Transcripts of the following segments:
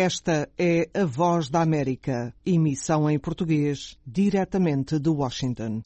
Esta é a Voz da América, emissão em português, diretamente de Washington.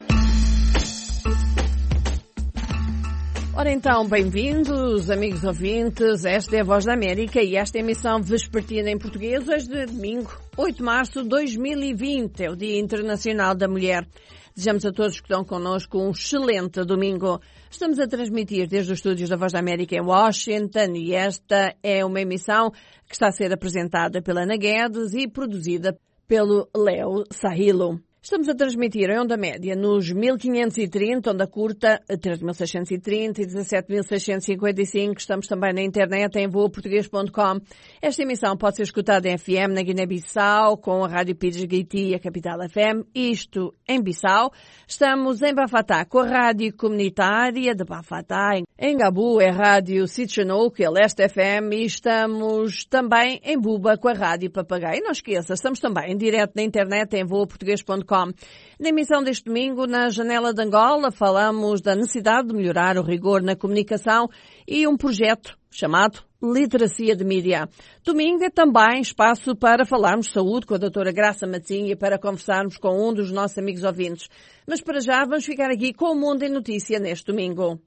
Ora então, bem-vindos, amigos ouvintes. Esta é a Voz da América e esta é a emissão vespertina em português, hoje de domingo, 8 de março de 2020, é o Dia Internacional da Mulher. Desejamos a todos que estão connosco um excelente domingo. Estamos a transmitir desde os estúdios da Voz da América em Washington e esta é uma emissão que está a ser apresentada pela Ana Guedes e produzida pelo Léo Sahilo. Estamos a transmitir em onda média nos 1530, onda curta 13.630 e 17.655. Estamos também na internet em voaportuguês.com. Esta emissão pode ser escutada em FM na Guiné-Bissau com a Rádio Pires Gaiti e a Capital FM, isto em Bissau. Estamos em Bafatá com a Rádio Comunitária de Bafatá. Em Gabu é a Rádio Sitchanouk, a Leste FM, e estamos também em Buba com a Rádio Papagaio. E não esqueça, estamos também em direto na internet em voaportuguês.com. Na emissão deste domingo, na Janela de Angola, falamos da necessidade de melhorar o rigor na comunicação e um projeto chamado Literacia de Mídia. Domingo é também espaço para falarmos de saúde com a doutora Graça Matzinha e para conversarmos com um dos nossos amigos ouvintes. Mas para já vamos ficar aqui com o Mundo em Notícia neste domingo.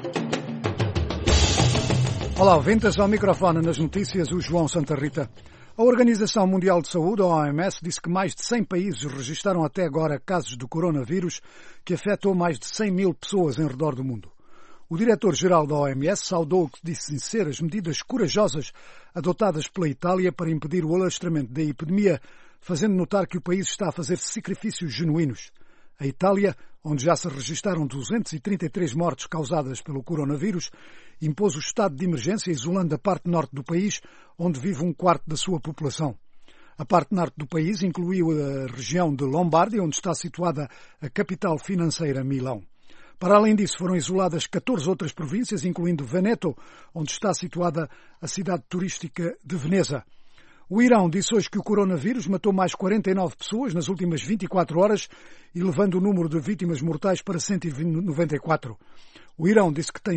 Olá, ouvintes, ao microfone nas notícias, o João Santa Rita. A Organização Mundial de Saúde, a OMS, disse que mais de 100 países registaram até agora casos de coronavírus que afetou mais de 100 mil pessoas em redor do mundo. O diretor-geral da OMS saudou o que disse ser as medidas corajosas adotadas pela Itália para impedir o alastramento da epidemia, fazendo notar que o país está a fazer sacrifícios genuínos. A Itália, onde já se registaram 233 mortes causadas pelo coronavírus, impôs o estado de emergência isolando a parte norte do país, onde vive um quarto da sua população. A parte norte do país incluiu a região de Lombardia, onde está situada a capital financeira Milão. Para além disso, foram isoladas 14 outras províncias, incluindo Veneto, onde está situada a cidade turística de Veneza. O Irão disse hoje que o coronavírus matou mais 49 pessoas nas últimas 24 horas e levando o número de vítimas mortais para 194. O Irão disse que tem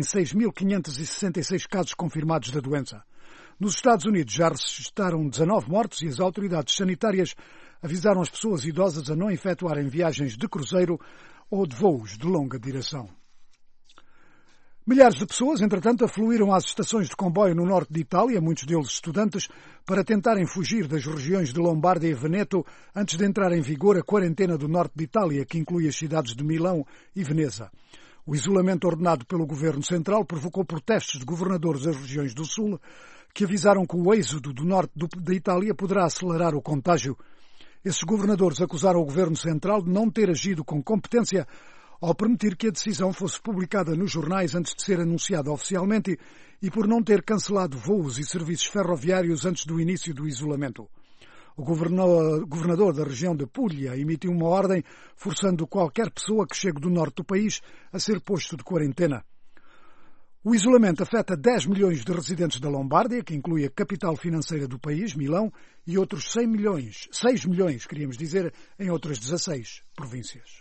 6.566 casos confirmados da doença. Nos Estados Unidos já registraram 19 mortos e as autoridades sanitárias avisaram as pessoas idosas a não efetuarem viagens de cruzeiro ou de voos de longa duração. Milhares de pessoas, entretanto, afluíram às estações de comboio no norte de Itália, muitos deles estudantes, para tentarem fugir das regiões de Lombardia e Veneto antes de entrar em vigor a quarentena do norte de Itália, que inclui as cidades de Milão e Veneza. O isolamento ordenado pelo governo central provocou protestos de governadores das regiões do sul, que avisaram que o êxodo do norte da Itália poderá acelerar o contágio. Esses governadores acusaram o governo central de não ter agido com competência ao permitir que a decisão fosse publicada nos jornais antes de ser anunciada oficialmente e por não ter cancelado voos e serviços ferroviários antes do início do isolamento. O governador da região de Puglia emitiu uma ordem forçando qualquer pessoa que chegue do norte do país a ser posto de quarentena. O isolamento afeta 10 milhões de residentes da Lombardia, que inclui a capital financeira do país, Milão, e outros 6 milhões, queríamos dizer, em outras 16 províncias.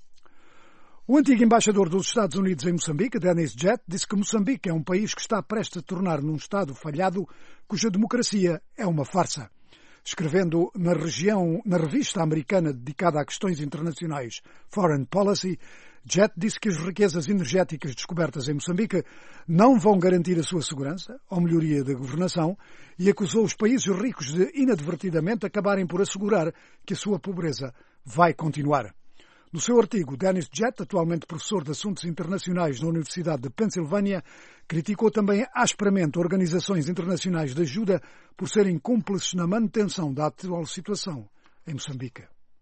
O antigo embaixador dos Estados Unidos em Moçambique, Dennis Jett, disse que Moçambique é um país que está prestes a tornar num Estado falhado cuja democracia é uma farsa. Escrevendo na revista americana dedicada a questões internacionais Foreign Policy, Jett disse que as riquezas energéticas descobertas em Moçambique não vão garantir a sua segurança ou melhoria da governação e acusou os países ricos de inadvertidamente acabarem por assegurar que a sua pobreza vai continuar. No seu artigo, Dennis Jett, atualmente professor de Assuntos Internacionais na Universidade de Pensilvânia, criticou também asperamente organizações internacionais de ajuda por serem cúmplices na manutenção da atual situação em Moçambique.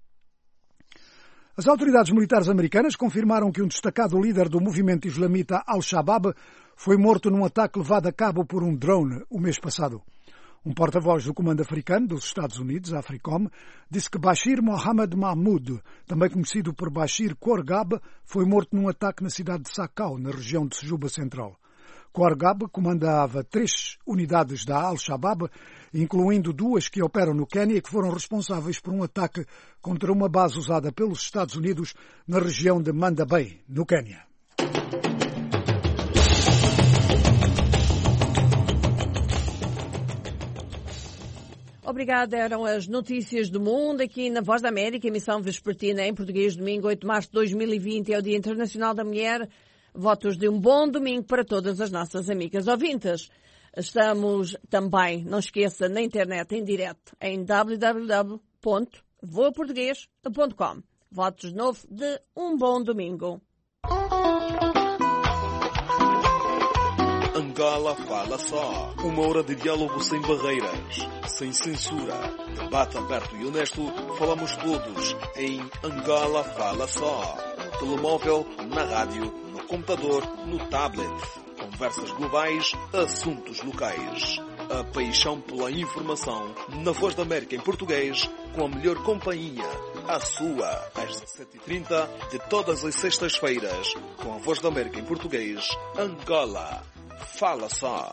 As autoridades militares americanas confirmaram que um destacado líder do movimento islamita Al-Shabaab foi morto num ataque levado a cabo por um drone o mês passado. Um porta-voz do Comando Africano dos Estados Unidos, a AFRICOM, disse que Bashir Mohamed Mahmoud, também conhecido por Bashir Korgab, foi morto num ataque na cidade de Sakau, na região de Sejuba Central. Korgab comandava 3 unidades da Al-Shabaab, incluindo 2 que operam no Quênia e que foram responsáveis por um ataque contra uma base usada pelos Estados Unidos na região de Manda Bay, no Quênia. Obrigada, eram as notícias do mundo aqui na Voz da América, emissão vespertina em português, domingo 8 de março de 2020, é o Dia Internacional da Mulher. Votos de um bom domingo para todas as nossas amigas ouvintes. Estamos também, não esqueça, na internet em direto em www.voaportugues.com. Votos de novo de um bom domingo. Angola Fala Só. Uma hora de diálogo sem barreiras, sem censura. Debate aberto e honesto. Falamos todos em Angola Fala Só. No telemóvel, na rádio, no computador, no tablet. Conversas globais, assuntos locais. A paixão pela informação na Voz da América em português, com a melhor companhia. A sua, às 17h30 de todas as sextas-feiras, com a Voz da América em português, Angola Fala Só.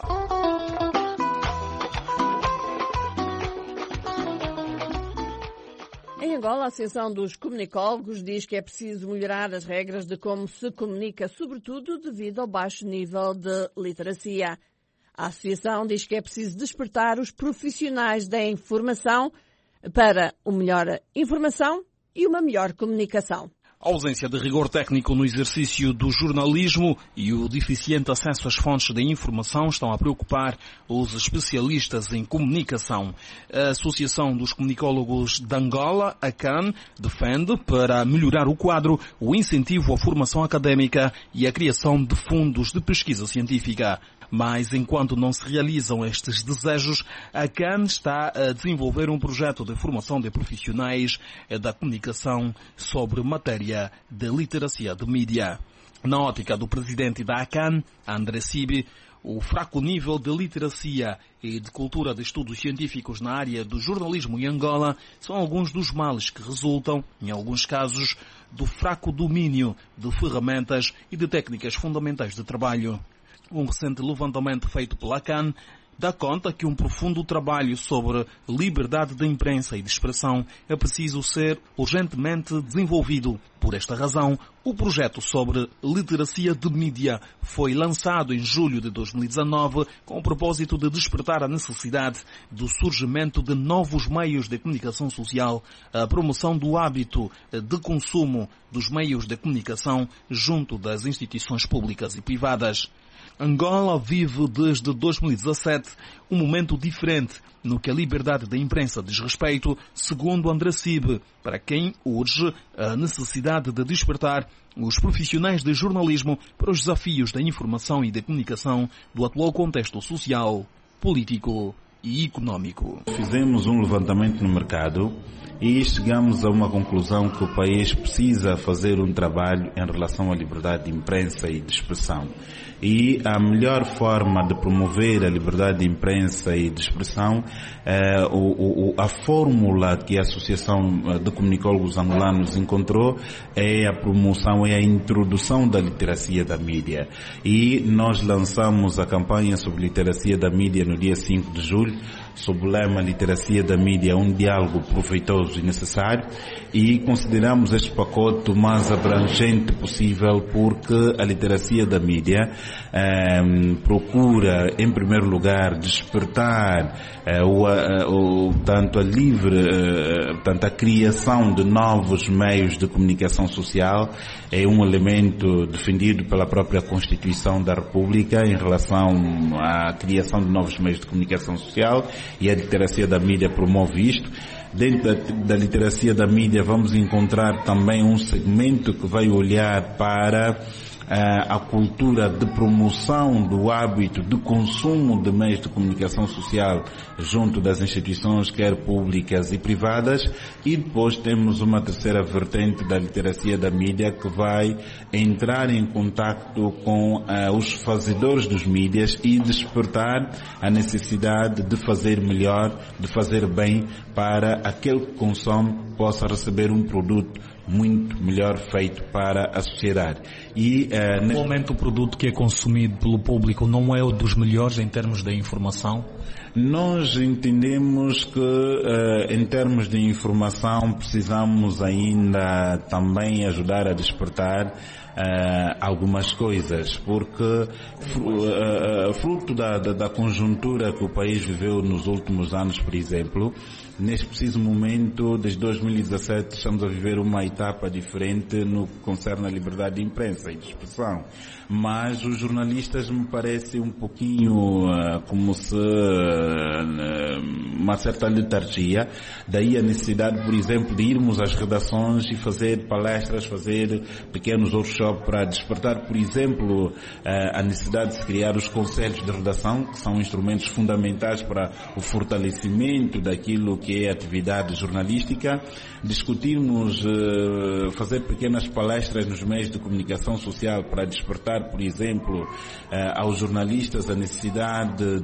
Em Angola, a Associação dos Comunicólogos diz que é preciso melhorar as regras de como se comunica, sobretudo devido ao baixo nível de literacia. A Associação diz que é preciso despertar os profissionais da informação para uma melhor informação e uma melhor comunicação. A ausência de rigor técnico no exercício do jornalismo e o deficiente acesso às fontes de informação estão a preocupar os especialistas em comunicação. A Associação dos Comunicólogos de Angola, a ACAN, defende, para melhorar o quadro, o incentivo à formação académica e a criação de fundos de pesquisa científica. Mas, enquanto não se realizam estes desejos, a ACAN está a desenvolver um projeto de formação de profissionais da comunicação sobre matéria de literacia de mídia. Na ótica do presidente da ACAN, André Sibi, o fraco nível de literacia e de cultura de estudos científicos na área do jornalismo em Angola são alguns dos males que resultam, em alguns casos, do fraco domínio de ferramentas e de técnicas fundamentais de trabalho. Um recente levantamento feito pela ACAN dá conta que um profundo trabalho sobre liberdade de imprensa e de expressão é preciso ser urgentemente desenvolvido. Por esta razão, o projeto sobre literacia de mídia foi lançado em julho de 2019 com o propósito de despertar a necessidade do surgimento de novos meios de comunicação social, a promoção do hábito de consumo dos meios de comunicação junto das instituições públicas e privadas. Angola vive desde 2017 um momento diferente no que a liberdade da imprensa diz respeito, segundo André Sibe, para quem urge a necessidade de despertar os profissionais de jornalismo para os desafios da informação e da comunicação do atual contexto social, político e económico. Fizemos um levantamento no mercado e chegamos a uma conclusão que o país precisa fazer um trabalho em relação à liberdade de imprensa e de expressão. E a melhor forma de promover a liberdade de imprensa e de expressão, a fórmula que a Associação de Comunicólogos Angolanos encontrou é a promoção, é a introdução da literacia da mídia. E nós lançamos a campanha sobre literacia da mídia no dia 5 de julho, sob o lema Literacia da Mídia, um diálogo proveitoso e necessário, e consideramos este pacote o mais abrangente possível porque a literacia da mídia procura, em primeiro lugar, despertar a criação de novos meios de comunicação social. É um elemento defendido pela própria Constituição da República em relação à criação de novos meios de comunicação social, e a literacia da mídia promove isto. Dentro da literacia da mídia vamos encontrar também um segmento que vai olhar para a cultura de promoção do hábito de consumo de meios de comunicação social junto das instituições, quer públicas e privadas, e depois temos uma terceira vertente da literacia da mídia que vai entrar em contacto com os fazedores dos mídias e despertar a necessidade de fazer melhor, de fazer bem, para aquele que consome possa receber um produto muito melhor feito para a sociedade. E atualmente o produto que é consumido pelo público não é o dos melhores em termos de informação? Nós entendemos que em termos de informação precisamos ainda também ajudar a despertar algumas coisas, porque fruto da conjuntura que o país viveu nos últimos anos, por exemplo, neste preciso momento, desde 2017, estamos a viver uma etapa diferente no que concerne a liberdade de imprensa e de expressão. Mas os jornalistas me parece um pouquinho como se uma certa letargia, daí a necessidade, por exemplo, de irmos às redações e fazer palestras, fazer pequenos workshops para despertar, por exemplo, a necessidade de se criar os conselhos de redação, que são instrumentos fundamentais para o fortalecimento daquilo que é a atividade jornalística, discutirmos, fazer pequenas palestras nos meios de comunicação social para despertar, por exemplo, aos jornalistas a necessidade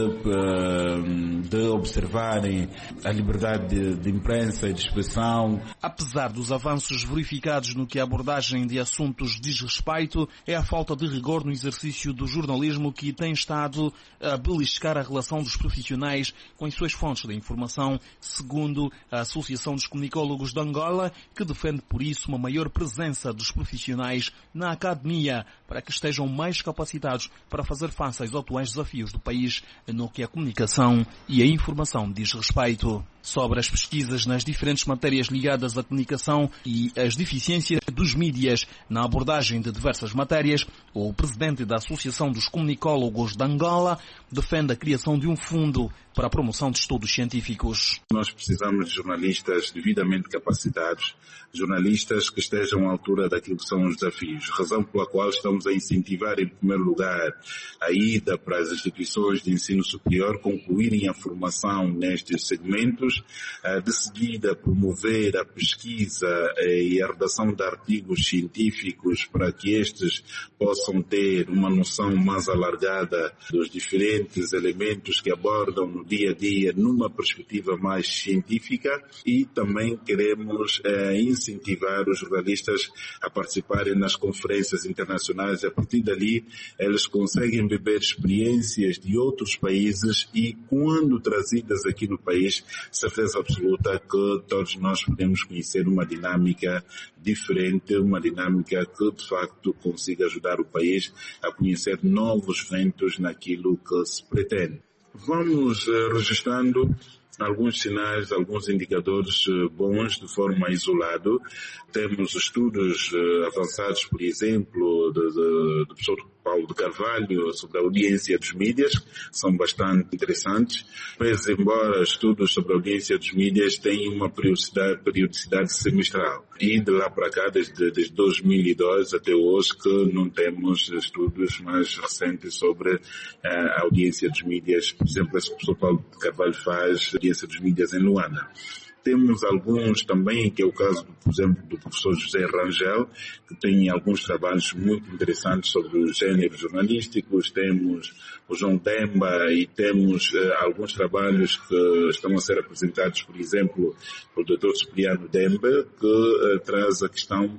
de observarem a liberdade de imprensa e de expressão. Apesar dos avanços verificados no que a abordagem de assuntos diz respeito, é a falta de rigor no exercício do jornalismo que tem estado a beliscar a relação dos profissionais com as suas fontes de informação, segundo a Associação dos Comunicólogos de Angola, que defende por isso uma maior presença dos profissionais na academia, para que estejam mais capacitados para fazer face aos atuais desafios do país no que a comunicação e a informação diz respeito. Sobre as pesquisas nas diferentes matérias ligadas à comunicação e as deficiências dos mídias na abordagem de diversas matérias, o presidente da Associação dos Comunicólogos de Angola defende a criação de um fundo para a promoção de estudos científicos. Nós precisamos de jornalistas devidamente capacitados, jornalistas que estejam à altura daquilo que são os desafios, razão pela qual estamos a incentivar, em primeiro lugar, a ida para as instituições de ensino superior concluírem a formação nestes segmentos, de seguida promover a pesquisa e a redação de artigos científicos para que estes possam ter uma noção mais alargada dos diferentes elementos que abordam no dia a dia numa perspectiva mais científica, e também queremos incentivar os jornalistas a participarem nas conferências internacionais. A partir dali eles conseguem beber experiências de outros países e, quando trazidas aqui no país, certeza absoluta que todos nós podemos conhecer uma dinâmica diferente, uma dinâmica que de facto consiga ajudar o país a conhecer novos ventos naquilo que se pretende. Vamos registrando alguns sinais, alguns indicadores bons de forma isolada. Temos estudos avançados, por exemplo, do professor Paulo de Carvalho sobre a audiência dos mídias, são bastante interessantes, mas embora estudos sobre a audiência dos mídias tenham uma periodicidade semestral. E de lá para cá, desde 2002 até hoje, que não temos estudos mais recentes sobre a audiência dos mídias. Por exemplo, esse que o professor Paulo de Carvalho faz, a audiência dos mídias em Luanda. Temos alguns também, que é o caso, por exemplo, do professor José Rangel, que tem alguns trabalhos muito interessantes sobre os gêneros jornalísticos. Temos o João Demba e temos alguns trabalhos que estão a ser apresentados, por exemplo, pelo Dr. Cipriano Demba, que traz a questão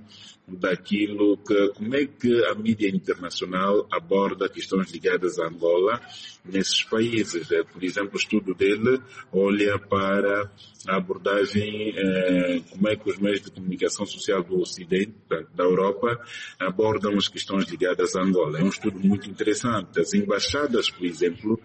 daquilo que, como é que a mídia internacional aborda questões ligadas a Angola nesses países. Por exemplo, o estudo dele olha para a abordagem, como é que os meios de comunicação social do Ocidente, da Europa, abordam as questões ligadas a Angola. É um estudo muito interessante. As embaixadas, por exemplo,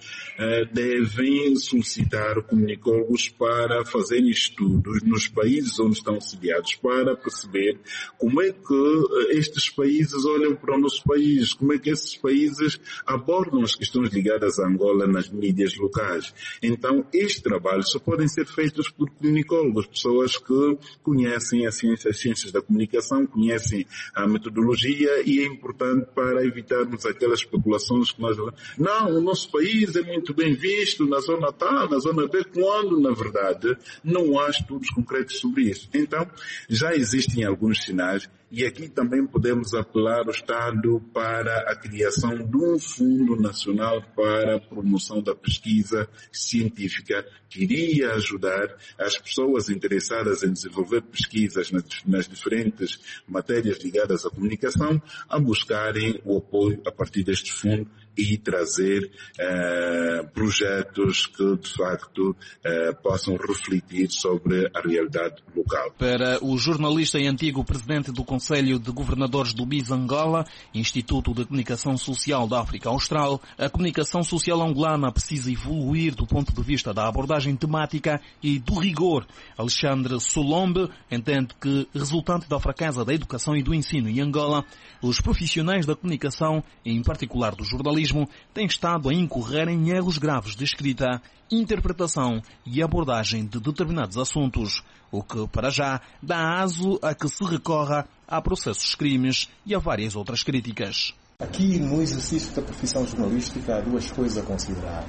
devem solicitar comunicólogos para fazerem estudos nos países onde estão sediados, para perceber como é que estes países olham para o nosso país, como é que esses países abordam as questões ligadas a Angola nas mídias locais. Então, este trabalho só podem ser feitos por comunicólogos, pessoas que conhecem as ciências da comunicação, conhecem a metodologia, e é importante para evitarmos aquelas especulações que nós... Não, o nosso país é muito bem visto na zona A, na zona B, quando, na verdade, não há estudos concretos sobre isso. Então, já existem alguns sinais. E aqui também podemos apelar ao Estado para a criação de um Fundo Nacional para a Promoção da Pesquisa Científica, que iria ajudar as pessoas interessadas em desenvolver pesquisas nas diferentes matérias ligadas à comunicação a buscarem o apoio a partir deste fundo e trazer projetos que de facto possam refletir sobre a realidade local. Para o jornalista e antigo presidente do Conselho de Governadores do BIS Angola, Instituto de Comunicação Social da África Austral, a comunicação social angolana precisa evoluir do ponto de vista da abordagem temática e do rigor. Alexandre Solombe entende que, resultante da fraqueza da educação e do ensino em Angola, os profissionais da comunicação, em particular do jornalismo, têm estado a incorrer em erros graves de escrita, interpretação e abordagem de determinados assuntos, o que, para já, dá aso a que se recorra a processos crimes e a várias outras críticas. Aqui, no exercício da profissão jornalística, há duas coisas a considerar.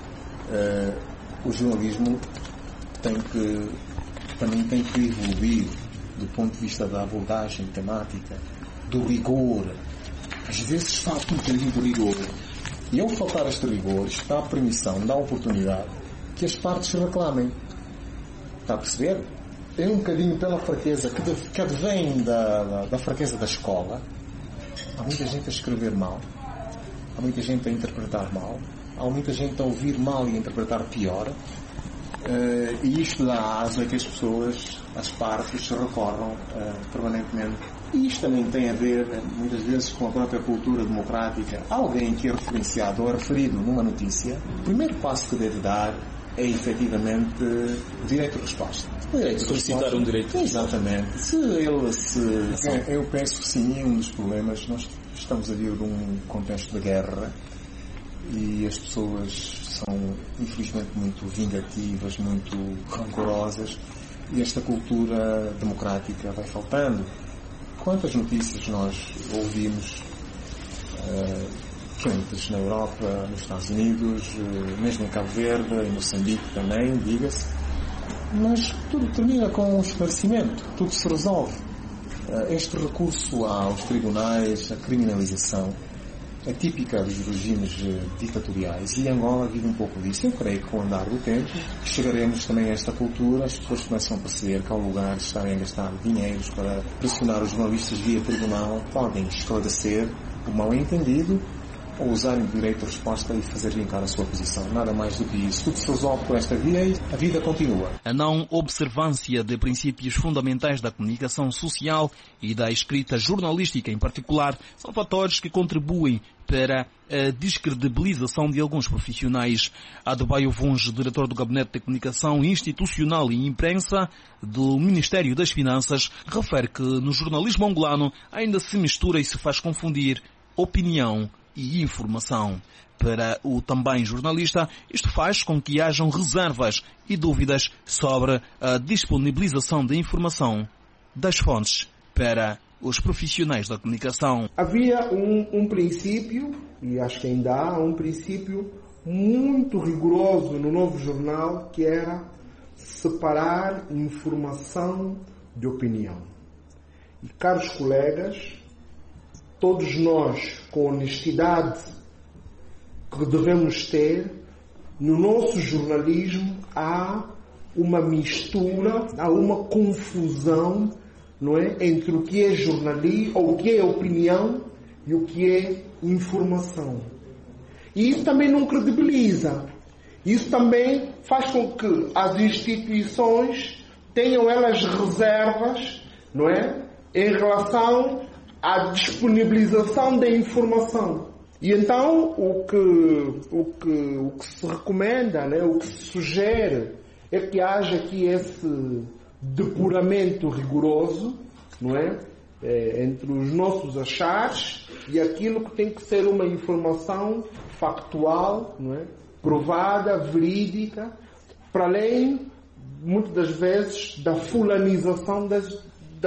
O jornalismo também tem que evoluir do ponto de vista da abordagem temática, do rigor. Às vezes falta um bocadinho de rigor. E ao faltar este rigor, isto dá a permissão, dá a oportunidade que as partes reclamem. Está a perceber? É um bocadinho pela fraqueza que advém da fraqueza da escola. Há muita gente a escrever mal, há muita gente a interpretar mal, há muita gente a ouvir mal e a interpretar pior. E isto dá aso a que as pessoas, as partes, recorram permanentemente. E isto também tem a ver, muitas vezes, com a própria cultura democrática. Alguém que é referenciado ou é referido numa notícia, o primeiro passo que deve dar é, efetivamente, o direito de resposta. Solicitar um direito de resposta. Exatamente. Eu penso que sim, um dos problemas, nós estamos a vir de um contexto de guerra e as pessoas são, infelizmente, muito vingativas, muito rancorosas, e esta cultura democrática vai faltando. Quantas notícias nós ouvimos quentes na Europa, nos Estados Unidos, mesmo em Cabo Verde, em Moçambique também, diga-se, mas tudo termina com um esclarecimento, tudo se resolve. Este recurso aos tribunais, a criminalização, é típica dos regimes ditatoriais, e Angola vive um pouco disso. Eu creio que com o andar do tempo chegaremos também a esta cultura, as pessoas começam a perceber que há lugar de estarem a gastar dinheiros para pressionar os jornalistas via tribunal, podem esclarecer o mal-entendido ou usarem o direito de resposta e fazer vincar a sua posição. Nada mais do que isso. Tudo se resolve por esta via e a vida continua. A não observância de princípios fundamentais da comunicação social e da escrita jornalística em particular são fatores que contribuem para a descredibilização de alguns profissionais. Adebayo Vunge, diretor do Gabinete de Comunicação Institucional e Imprensa do Ministério das Finanças, refere que no jornalismo angolano ainda se mistura e se faz confundir opinião e informação. Para o também jornalista, isto faz com que hajam reservas e dúvidas sobre a disponibilização da informação das fontes para os profissionais da comunicação. Havia um princípio, e acho que ainda há um princípio muito rigoroso no novo jornal, que era separar informação de opinião. E, caros colegas, todos nós, com a honestidade que devemos ter, no nosso jornalismo há uma mistura, há uma confusão, não é, entre o que é jornalismo, ou o que é opinião e o que é informação. E isso também não credibiliza. Isso também faz com que as instituições tenham elas reservas, não é, em relação à disponibilização da informação. E então o que se recomenda, né, o que se sugere é que haja aqui esse depuramento rigoroso, não é, entre os nossos achares e aquilo que tem que ser uma informação factual, não é, provada, verídica, para além, muitas das vezes, da fulanização das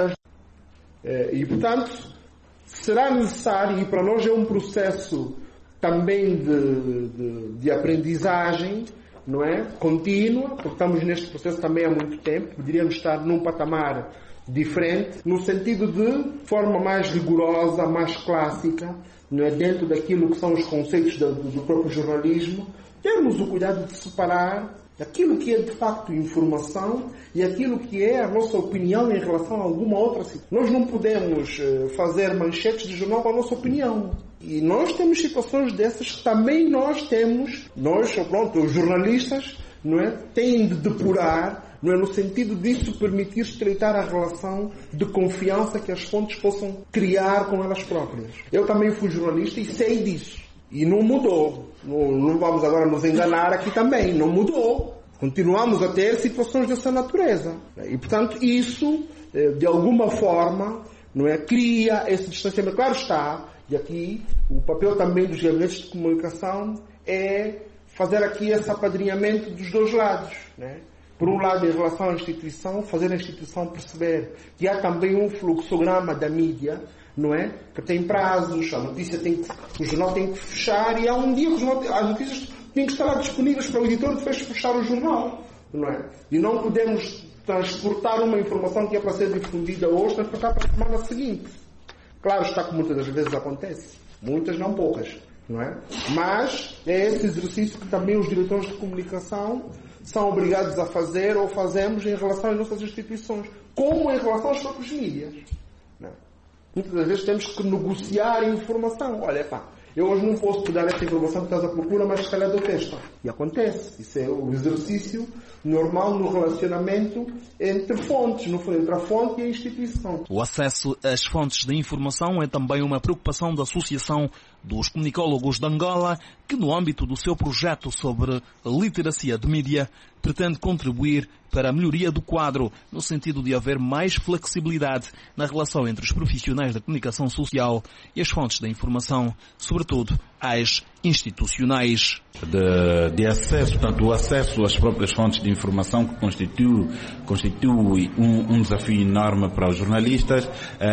e, portanto, será necessário, e para nós é um processo também de aprendizagem, não é? Contínua, porque estamos neste processo também há muito tempo, poderíamos estar num patamar diferente, no sentido de forma mais rigorosa, mais clássica, não é? Dentro daquilo que são os conceitos do próprio jornalismo, termos o cuidado de separar aquilo que é de facto informação e aquilo que é a nossa opinião em relação a alguma outra situação. Nós não podemos fazer manchetes de jornal com a nossa opinião. E nós temos situações dessas que também nós temos, os jornalistas, não é, têm de depurar, não é, no sentido disso permitir estreitar a relação de confiança que as fontes possam criar com elas próprias. Eu também fui jornalista e sei disso. E não mudou. Não vamos agora nos enganar aqui também. Não mudou. Continuamos a ter situações dessa natureza. E, portanto, isso, de alguma forma, não é, cria esse distanciamento. Claro está, e aqui o papel também dos gabinetes de comunicação é fazer aqui esse apadrinhamento dos dois lados, né? Por um lado, em relação à instituição, fazer a instituição perceber que há também um fluxograma da mídia, não é? Que tem prazos, a notícia o jornal tem que fechar e há um dia que as notícias têm que estar lá disponíveis para o editor depois de fechar o jornal, não é? E não podemos transportar uma informação que é para ser difundida hoje, transportar para a semana seguinte. Claro está que muitas das vezes acontece, muitas não poucas, não é? Mas é esse exercício que também os diretores de comunicação são obrigados a fazer ou fazemos em relação às nossas instituições, como em relação aos próprios mídias. Não é? Muitas das vezes temos que negociar a informação. Olha, eu hoje não posso te dar essa informação que estás à procura, mas se calhar dou testa. E acontece. Isso é o exercício normal no relacionamento entre fontes, entre a fonte e a instituição. O acesso às fontes de informação é também uma preocupação da Associação dos Comunicólogos de Angola, que no âmbito do seu projeto sobre literacia de mídia, pretende contribuir para a melhoria do quadro, no sentido de haver mais flexibilidade na relação entre os profissionais da comunicação social e as fontes da informação, sobretudo às institucionais. De acesso, portanto, o acesso às próprias fontes de informação, que constitui um desafio enorme para os jornalistas,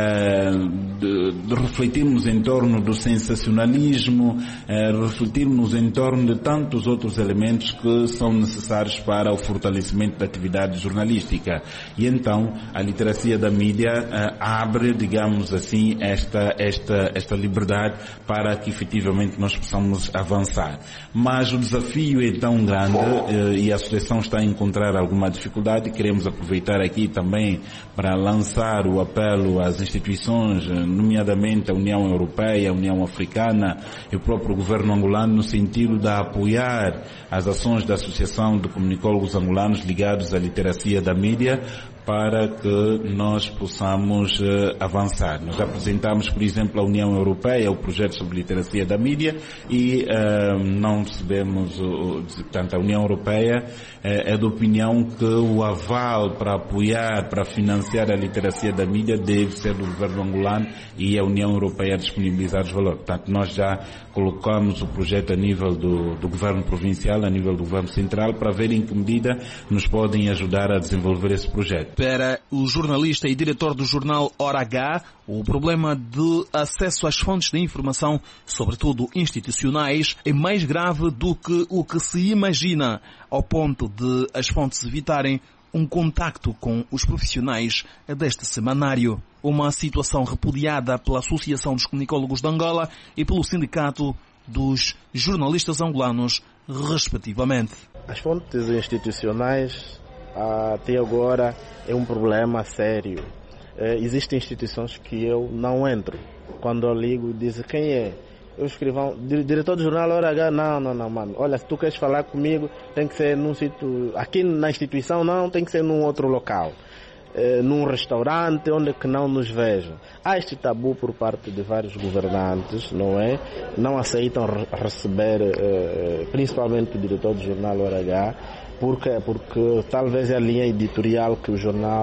de refletirmos em torno do sensacionalismo, refletirmos em torno de tantos outros elementos que são necessários para o fortalecimento da atividade jornalística. E então, a literacia da mídia abre, digamos assim, esta liberdade para que efetivamente nós possamos avançar. Mas o desafio é tão grande e a Associação está a encontrar alguma dificuldade. Queremos aproveitar aqui também para lançar o apelo às instituições, nomeadamente a União Europeia, a União Africana e o próprio governo angolano, no sentido de apoiar as ações da Associação de Comunicólogos Angolanos ligados à literacia da mídia, para que nós possamos avançar. Nós apresentamos, por exemplo, à União Europeia o projeto sobre literacia da mídia e não recebemos, portanto, a União Europeia é de opinião que o aval para apoiar, para financiar a literacia da mídia deve ser do governo angolano e a União Europeia disponibilizar os valores. Portanto, nós já colocamos o projeto a nível do governo provincial, a nível do governo central, para ver em que medida nos podem ajudar a desenvolver esse projeto. Para o jornalista e diretor do jornal Hora H, o problema de acesso às fontes de informação, sobretudo institucionais, é mais grave do que o que se imagina, ao ponto de as fontes evitarem um contacto com os profissionais deste semanário. Uma situação repudiada pela Associação dos Comunicólogos de Angola e pelo Sindicato dos Jornalistas Angolanos, respectivamente. As fontes institucionais até agora é um problema sério. Existem instituições que eu não entro. Quando eu ligo, dizem quem é? Eu escrevo, diretor do jornal Hora H, não, mano. Olha, se tu queres falar comigo, tem que ser num sítio, aqui na instituição não, tem que ser num outro local. Num restaurante onde que não nos vejam. Há este tabu por parte de vários governantes, não é? Não aceitam receber, principalmente o diretor do jornal Hora H, porque talvez a linha editorial que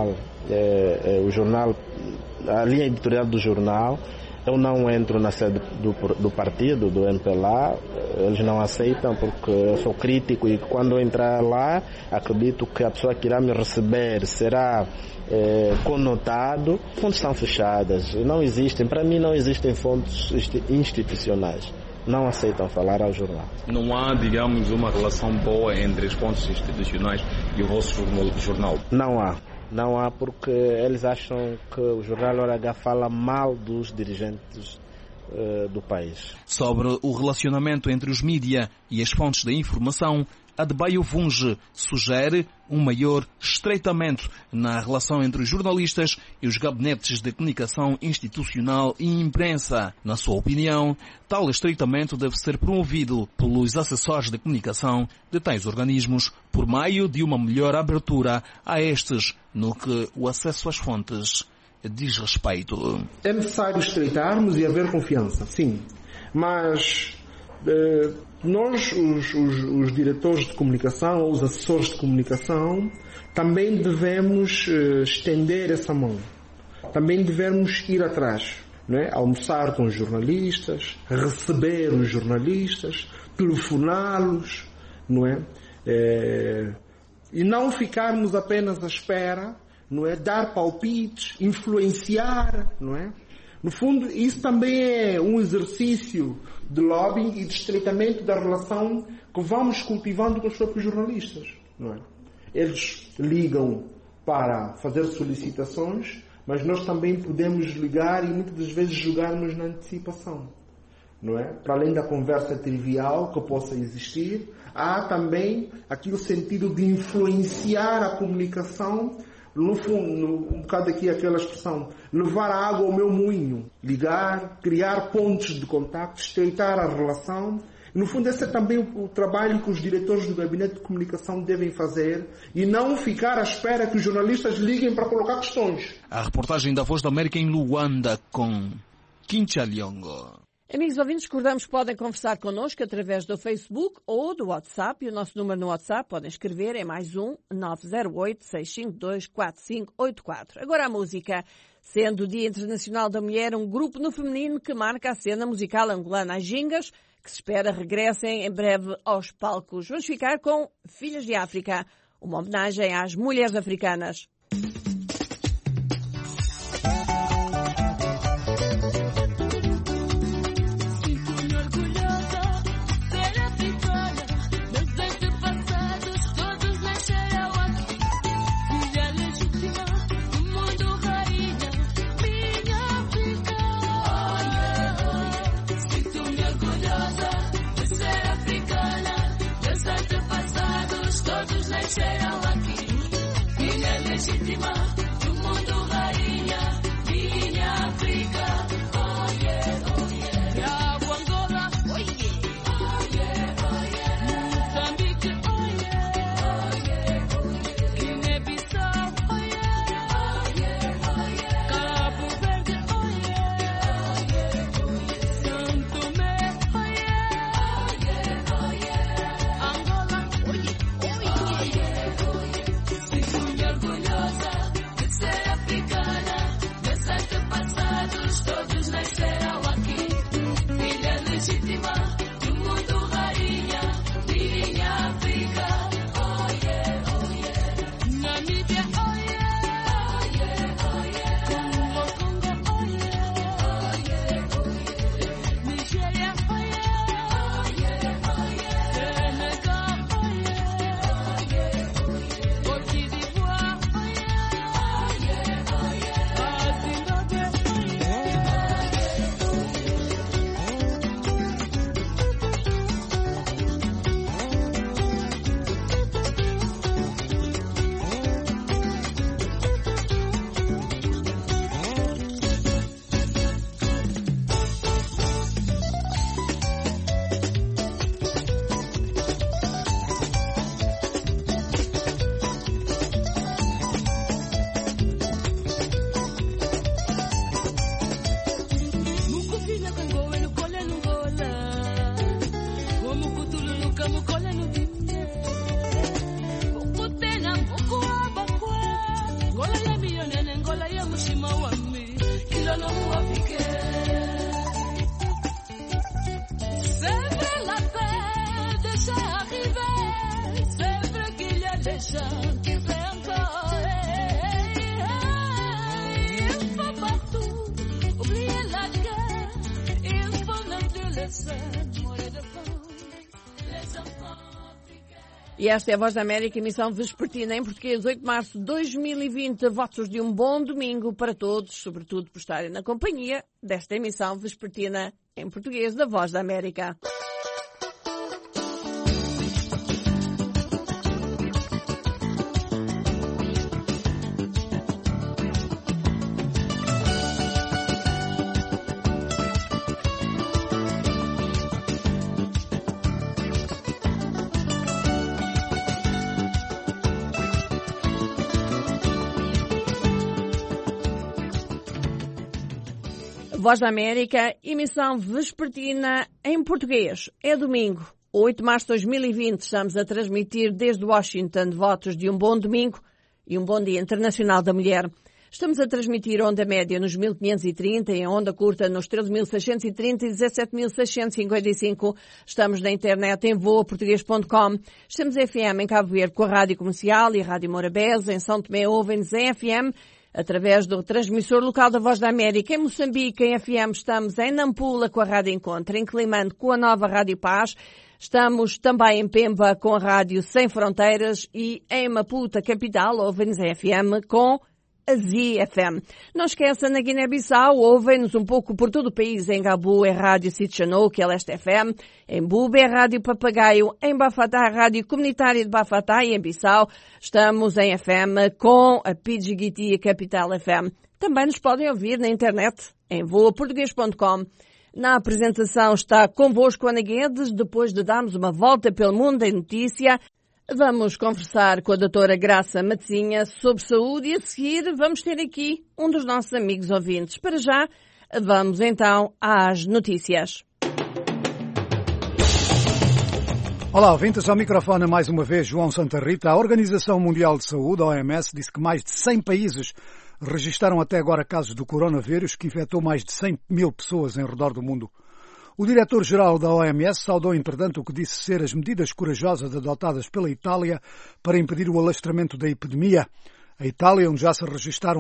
a linha editorial do jornal, eu não entro na sede do partido, do MPLA, eles não aceitam porque eu sou crítico e quando eu entrar lá, acredito que a pessoa que irá me receber será conotado. Fontes são fechadas, não existem, para mim não existem fontes institucionais. Não aceitam falar ao jornal. Não há, digamos, uma relação boa entre as fontes institucionais e o vosso jornal? Não há porque eles acham que o jornal Hora H fala mal dos dirigentes do país. Sobre o relacionamento entre os mídia e as fontes da informação, Adebayo Vunge sugere um maior estreitamento na relação entre os jornalistas e os gabinetes de comunicação institucional e imprensa. Na sua opinião, tal estreitamento deve ser promovido pelos assessores de comunicação de tais organismos por meio de uma melhor abertura a estes no que o acesso às fontes diz respeito. É necessário estreitarmos e haver confiança, sim. Mas nós, os diretores de comunicação ou os assessores de comunicação, também devemos estender essa mão. Também devemos ir atrás, não é? Almoçar com os jornalistas, receber os jornalistas, telefoná-los, não é? E não ficarmos apenas à espera, não é? Dar palpites, influenciar, não é? No fundo, isso também é um exercício de lobbying e de estreitamento da relação que vamos cultivando com os próprios jornalistas, não é? Eles ligam para fazer solicitações, mas nós também podemos ligar e muitas das vezes jogarmos na antecipação, não é? Para além da conversa trivial que possa existir, há também aquele sentido de influenciar a comunicação. No fundo, um bocado aqui aquela expressão, levar a água ao meu moinho, ligar, criar pontos de contacto, estreitar a relação. No fundo, esse é também o trabalho que os diretores do gabinete de comunicação devem fazer e não ficar à espera que os jornalistas liguem para colocar questões. A reportagem da Voz da América em Luanda com Quincha Liongo. Amigos ouvintes, recordamos que podem conversar connosco através do Facebook ou do WhatsApp. E o nosso número no WhatsApp podem escrever é +1 908 652 4584. Agora a música. Sendo o Dia Internacional da Mulher, um grupo no feminino que marca a cena musical angolana, as Gingas, que se espera regressem em breve aos palcos. Vamos ficar com Filhas de África, uma homenagem às mulheres africanas. E esta é a Voz da América, emissão vespertina em português, 8 de março de 2020. Votos de um bom domingo para todos, sobretudo por estarem na companhia desta emissão vespertina em português da Voz da América. Voz da América, emissão vespertina em português. É domingo, 8 de março de 2020. Estamos a transmitir desde Washington votos de um bom domingo e um bom Dia Internacional da Mulher. Estamos a transmitir onda média nos 1530 e a onda curta nos 13.630 e 17.655. Estamos na internet em voaportuguês.com. Estamos FM em Cabo Verde com a Rádio Comercial e a Rádio Morabeza. Em São Tomé ouvem-nos em FM através do transmissor local da Voz da América. Em Moçambique, em FM, estamos em Nampula com a Rádio Encontro, em Climane com a nova Rádio Paz. Estamos também em Pemba com a Rádio Sem Fronteiras e em Maputo, capital, ouvem-nos em FM com a ZFM. Não esqueça, na Guiné-Bissau, ouvem-nos um pouco por todo o país. Em Gabu é Rádio Sitchanou, que é Leste FM. Em Bube é Rádio Papagaio. Em Bafatá, Rádio Comunitária de Bafatá. E em Bissau estamos em FM com a Pidgiguiti e Capital FM. Também nos podem ouvir na internet em voaportuguês.com. Na apresentação está convosco Ana Guedes. Depois de darmos uma volta pelo mundo em notícia, vamos conversar com a doutora Graça Matezinha sobre saúde e a seguir vamos ter aqui um dos nossos amigos ouvintes. Para já, vamos então às notícias. Olá, ouvintes, ao microfone mais uma vez João Santa Rita. A Organização Mundial de Saúde, a OMS, disse que mais de 100 países registaram até agora casos do coronavírus que infectou mais de 100 mil pessoas em redor do mundo. O diretor-geral da OMS saudou, entretanto, o que disse ser as medidas corajosas adotadas pela Itália para impedir o alastramento da epidemia. A Itália, onde já se registaram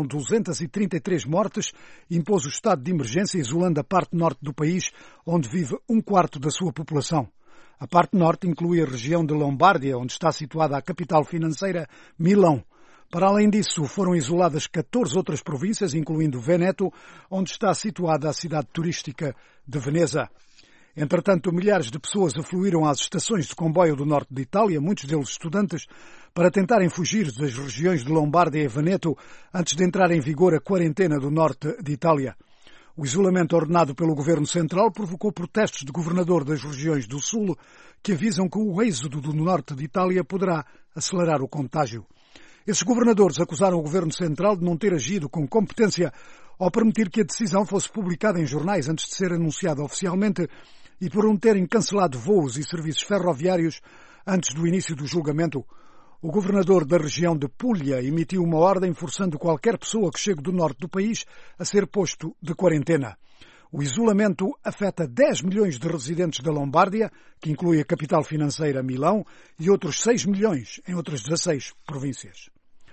233 mortes, impôs o estado de emergência, isolando a parte norte do país, onde vive um quarto da sua população. A parte norte inclui a região de Lombardia, onde está situada a capital financeira, Milão. Para além disso, foram isoladas 14 outras províncias, incluindo Veneto, onde está situada a cidade turística de Veneza. Entretanto, milhares de pessoas afluíram às estações de comboio do norte de Itália, muitos deles estudantes, para tentarem fugir das regiões de Lombardia e Veneto antes de entrar em vigor a quarentena do norte de Itália. O isolamento ordenado pelo governo central provocou protestos de governador das regiões do sul que avisam que o êxodo do norte de Itália poderá acelerar o contágio. Esses governadores acusaram o governo central de não ter agido com competência ao permitir que a decisão fosse publicada em jornais antes de ser anunciada oficialmente e por não terem cancelado voos e serviços ferroviários antes do início do julgamento. O governador da região de Puglia emitiu uma ordem forçando qualquer pessoa que chegue do norte do país a ser posto de quarentena. O isolamento afeta 10 milhões de residentes da Lombardia, que inclui a capital financeira Milão, e outros 6 milhões em outras 16 províncias.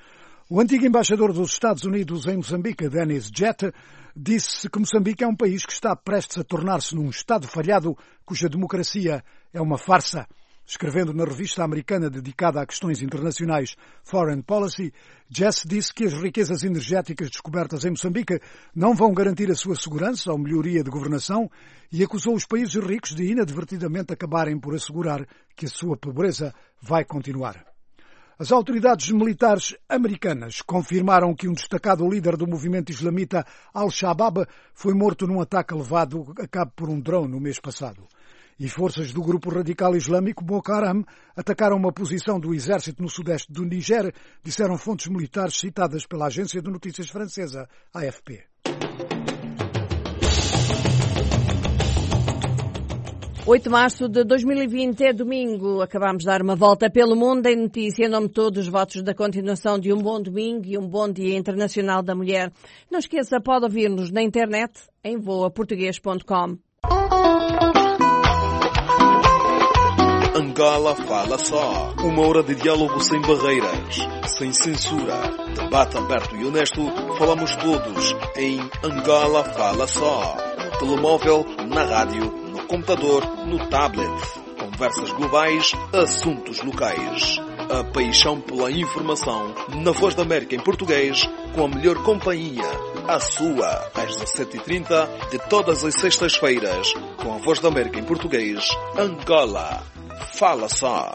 O antigo embaixador dos Estados Unidos em Moçambique, Dennis Jett, disse que Moçambique é um país que está prestes a tornar-se num Estado falhado cuja democracia é uma farsa. Escrevendo na revista americana dedicada a questões internacionais Foreign Policy, Jett disse que as riquezas energéticas descobertas em Moçambique não vão garantir a sua segurança ou melhoria de governação e acusou os países ricos de inadvertidamente acabarem por assegurar que a sua pobreza vai continuar. As autoridades militares americanas confirmaram que um destacado líder do movimento islamita Al-Shabaab foi morto num ataque levado a cabo por um drone no mês passado. E forças do grupo radical islâmico Boko Haram atacaram uma posição do exército no sudeste do Níger, disseram fontes militares citadas pela agência de notícias francesa AFP. – 8 de março de 2020 é domingo. Acabamos de dar uma volta pelo mundo em notícia. Em nome de todos os votos da continuação de um bom domingo e um bom Dia Internacional da Mulher. Não esqueça, pode ouvir-nos na internet em voaportuguês.com. Angola Fala Só. Uma hora de diálogo sem barreiras, sem censura. Debate aberto e honesto. Falamos todos em Angola Fala Só. No telemóvel, na rádio, no computador, no tablet. Conversas globais, assuntos locais. A paixão pela informação na Voz da América em português, com a melhor companhia. A sua, às 17h30 de todas as sextas-feiras, com a Voz da América em português, Angola Fala Só.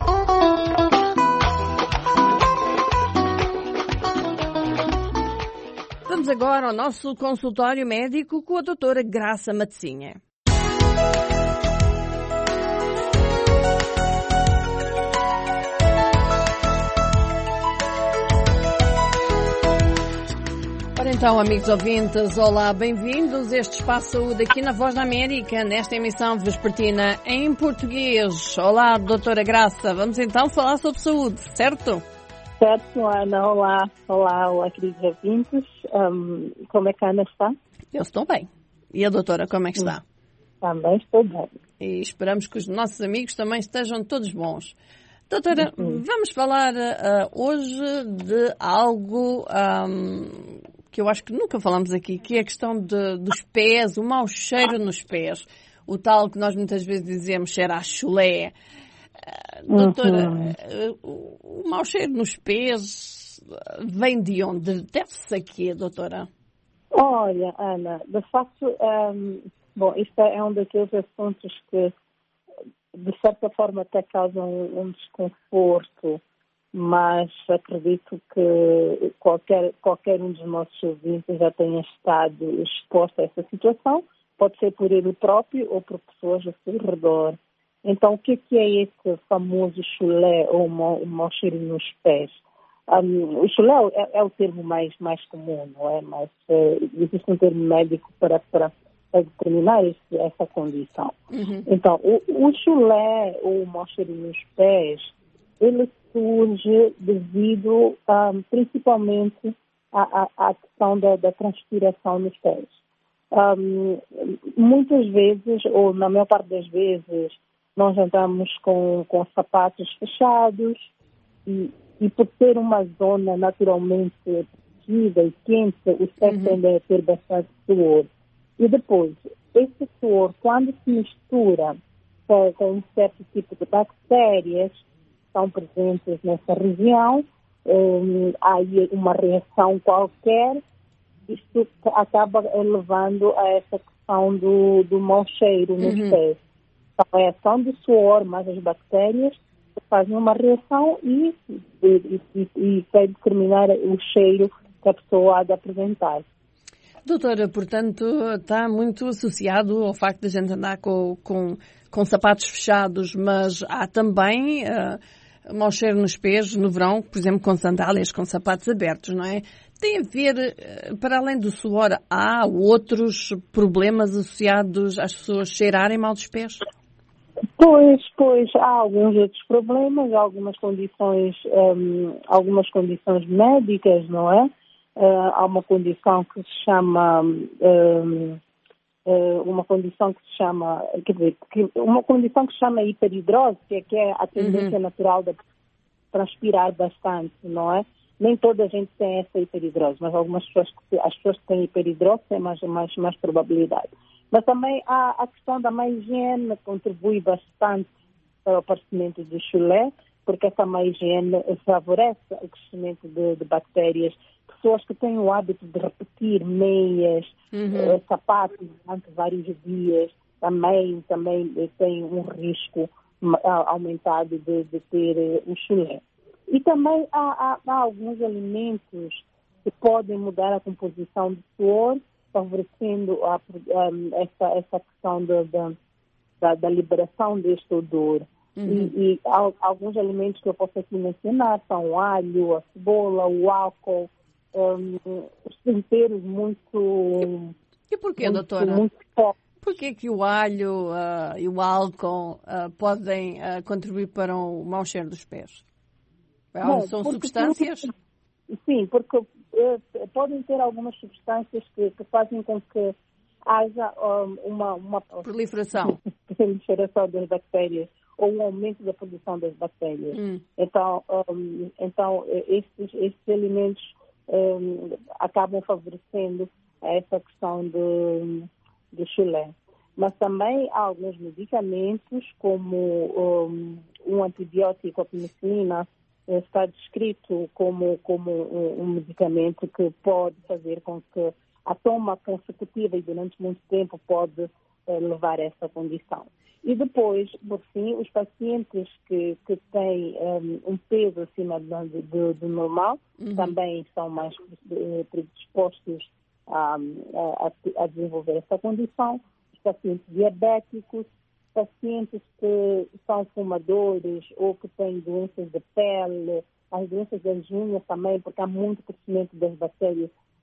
Vamos agora ao nosso consultório médico com a doutora Graça Matezinha. Então, amigos ouvintes, olá, bem-vindos a este Espaço Saúde aqui na Voz da América, nesta emissão vespertina em português. Olá, doutora Graça, vamos então falar sobre saúde, certo? Certo, Ana, olá, queridos ouvintes. Como é que a Ana está? Eu estou bem. E a doutora, como é que está? Também estou bem. E esperamos que os nossos amigos também estejam todos bons. Doutora, vamos falar hoje de algo que eu acho que nunca falamos aqui, que é a questão dos pés, o mau cheiro nos pés. O tal que nós muitas vezes dizemos cheira a chulé. Doutora, o mau cheiro nos pés vem de onde? Deve-se a quê, doutora? Olha, Ana, de facto, isto é um daqueles assuntos que de certa forma até causam um desconforto, mas acredito que qualquer um dos nossos ouvintes já tenha estado exposto a essa situação, pode ser por ele próprio ou por pessoas ao seu redor. Então, o que é esse famoso chulé ou mau cheiro nos pés? O chulé é o termo mais comum, não é? Mas existe um termo médico para determinar essa condição. Então, o chulé ou o mau cheiro nos pés, ele surge devido principalmente à questão da transpiração nos pés. Muitas vezes, ou na maior parte das vezes, nós andamos com sapatos fechados e por ter uma zona naturalmente protegida e quente, os pés tendem a ter bastante suor. E depois, esse suor, quando se mistura com um certo tipo de bactérias que estão presentes nessa região, há aí uma reação qualquer, isto acaba levando a essa questão do mau cheiro nos pés. Então, a reação do suor mais as bactérias fazem uma reação e vai determinar o cheiro que a pessoa há de apresentar. Doutora, portanto, está muito associado ao facto de a gente andar com sapatos fechados, mas há também mau cheiro nos pés no verão, por exemplo, com sandálias, com sapatos abertos, não é? Tem a ver, para além do suor, há outros problemas associados às pessoas cheirarem mal dos pés? Pois, há alguns outros problemas, há algumas condições médicas, não é? Há uma condição que se chama hiperidrose, que é a tendência natural de transpirar bastante, não é? Nem toda a gente tem essa hiperidrose, mas as pessoas que têm hiperidrose têm mais probabilidade. Mas também a questão da má higiene contribui bastante para o aparecimento do chulé, porque essa má higiene favorece o crescimento de bactérias. Pessoas que têm o hábito de repetir meias, sapatos durante vários dias, também têm um risco aumentado de ter o chulé. E também há alguns alimentos que podem mudar a composição do suor, favorecendo essa questão da liberação deste odor. E alguns alimentos que eu posso aqui mencionar são o alho, a cebola, o álcool, os temperos muito... E porquê, doutora? Muito fortes. Porquê que o alho e o álcool podem contribuir para o mau cheiro dos pés? São substâncias? Sim, porque podem ter algumas substâncias que fazem com que haja uma proliferação das bactérias ou um aumento da produção das bactérias. Então estes alimentos acabam favorecendo essa questão do chulé. Mas também há alguns medicamentos, como um antibiótico, a penicilina, está descrito como um medicamento que pode fazer com que a toma consecutiva e durante muito tempo pode levar a essa condição. E depois, por fim, os pacientes que têm um peso acima do normal também são mais predispostos a desenvolver essa condição. Os pacientes diabéticos, pacientes que são fumadores ou que têm doenças de pele, as doenças das unhas também, porque há muito crescimento das bactérias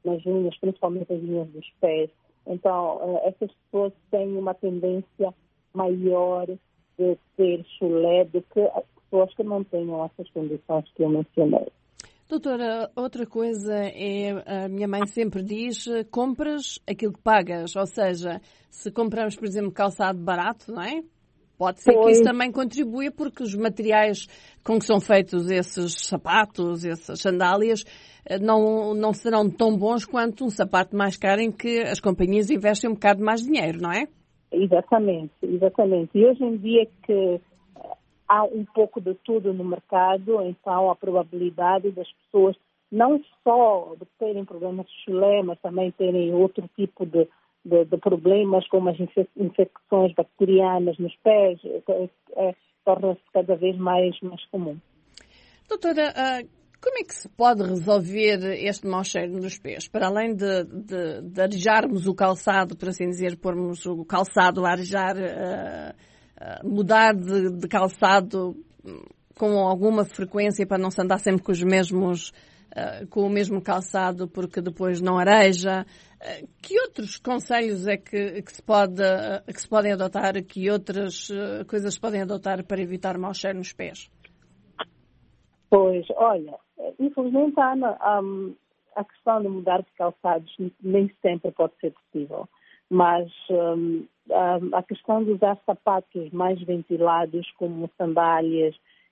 nas unhas, principalmente as unhas dos pés. Então, essas pessoas têm uma tendência maior de ter chulé do que as pessoas que não tenham essas condições que eu mencionei. Doutora, outra coisa a minha mãe sempre diz, compras aquilo que pagas, ou seja, se compramos, por exemplo, calçado barato, não é? Pode ser que isso também contribua porque os materiais com que são feitos esses sapatos, essas sandálias, não serão tão bons quanto um sapato mais caro em que as companhias investem um bocado mais dinheiro, não é? Exatamente. E hoje em dia que há um pouco de tudo no mercado, então a probabilidade das pessoas não só de terem problemas de chulé, mas também terem outro tipo de problemas, como as infecções bacterianas nos pés, torna-se cada vez mais comum. Doutora, como é que se pode resolver este mau cheiro nos pés? Para além de arejarmos o calçado, por assim dizer, pormos o calçado a arejar, mudar de calçado com alguma frequência para não se andar sempre com o mesmo calçado porque depois não areja. Que outros conselhos é que se podem adotar, que outras coisas se podem adotar para evitar mau cheiro nos pés? Pois, olha, infelizmente a questão de mudar de calçados nem sempre pode ser possível, mas a questão de usar sapatos mais ventilados, como sandálias,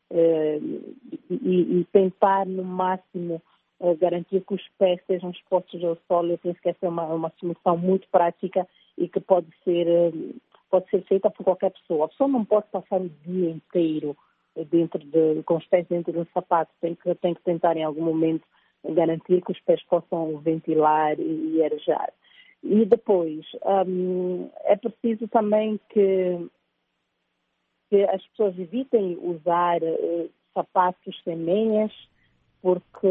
e tentar no máximo garantir que os pés sejam expostos ao sol, eu penso que essa é uma solução muito prática e que pode ser feita por qualquer pessoa. A pessoa não pode passar o dia inteiro com os pés dentro de um sapato, tem que tentar em algum momento garantir que os pés possam ventilar e arejar. E depois, é preciso também que as pessoas evitem usar sapatos sem meias, porque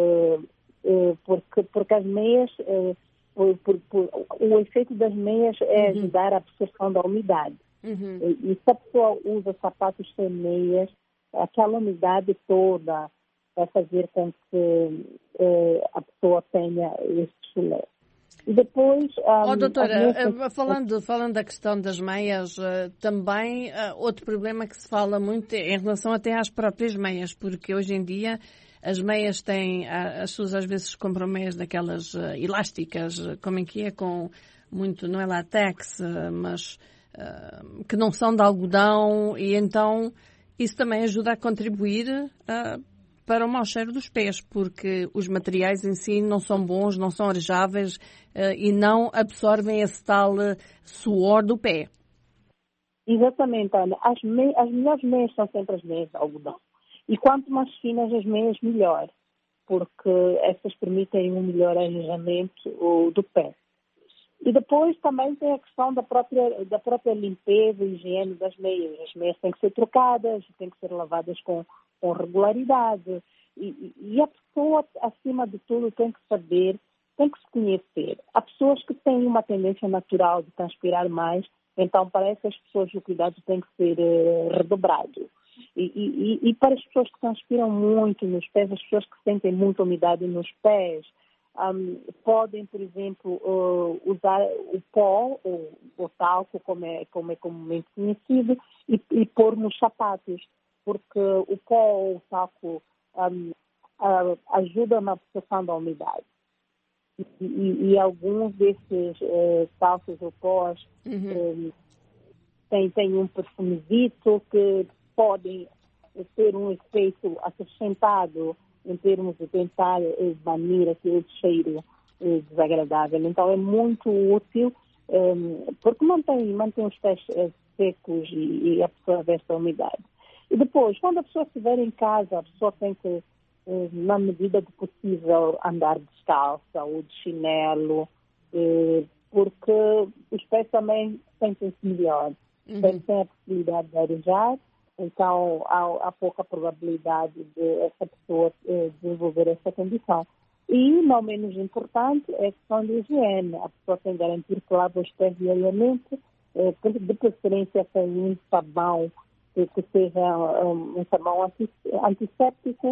as meias, o efeito das meias é ajudar a absorção da umidade. E se a pessoa usa sapatos sem meias, aquela umidade toda vai fazer com que a pessoa tenha esse chulé. E depois... doutora, falando da questão das meias, também outro problema que se fala muito é em relação até às próprias meias, porque hoje em dia as meias têm, as pessoas às vezes compram meias daquelas elásticas, como é que é, com muito, não é látex, mas que não são de algodão, e então isso também ajuda a contribuir para o mau cheiro dos pés, porque os materiais em si não são bons, não são arejáveis e não absorvem esse tal suor do pé. Exatamente, Ana. As melhores meias são sempre as meias de algodão. E quanto mais finas as meias, melhor, porque essas permitem um melhor arejamento do pé. E depois também tem a questão da própria limpeza e higiene das meias. As meias têm que ser trocadas, têm que ser lavadas com regularidade. E a pessoa, acima de tudo, tem que saber, tem que se conhecer. Há pessoas que têm uma tendência natural de transpirar mais, então para essas pessoas o cuidado tem que ser redobrado. E para as pessoas que transpiram muito nos pés, as pessoas que sentem muita umidade nos pés, podem, por exemplo, usar o pó, ou o talco, como é comumente conhecido, e pôr nos sapatos, porque o pó ou o talco ajuda na absorção da umidade. E alguns desses talcos ou pós têm um perfumezito que podem ter um efeito acrescentado em termos de tentar banir aquele cheiro desagradável. Então é muito útil porque mantém os pés secos e absorve esta umidade. E depois, quando a pessoa estiver em casa, a pessoa tem que, na medida do possível, andar descalça ou de chinelo, porque os pés também sentem-se melhor. Têm a possibilidade de arejar, então há pouca probabilidade de essa pessoa desenvolver essa condição. E, não menos importante, é a questão de higiene. A pessoa tem que garantir que lava os pés diariamente, de preferência com um sabão que seja um sabão antisséptico,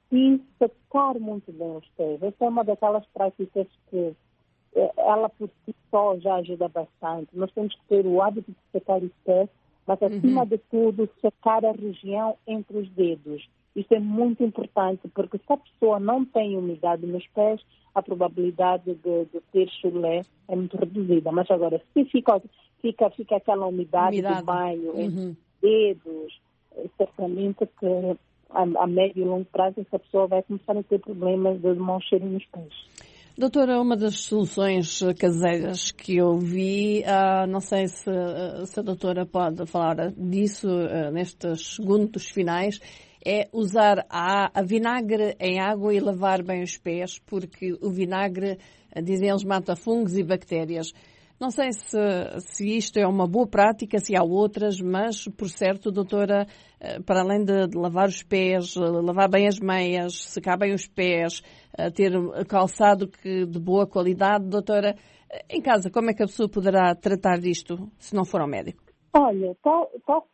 e secar muito bem os pés. Essa é uma daquelas práticas que ela por si só já ajuda bastante. Nós temos que ter o hábito de secar os pés, mas acima de tudo secar a região entre os dedos. Isso é muito importante, porque se a pessoa não tem umidade nos pés, a probabilidade de ter chulé é muito reduzida. Mas agora, se fica aquela umidade do banho entre os dedos, certamente que a médio e longo prazo essa pessoa vai começar a ter problemas de mau cheiro nos pés. Doutora, uma das soluções caseiras que eu vi, não sei se a doutora pode falar disso nestes segundos finais, é usar a vinagre em água e lavar bem os pés, porque o vinagre, dizem eles, mata fungos e bactérias. Não sei se isto é uma boa prática, se há outras, mas, por certo, doutora, para além de lavar os pés, lavar bem as meias, secar bem os pés, ter calçado de boa qualidade, doutora, em casa, como é que a pessoa poderá tratar disto, se não for ao médico? Olha, tal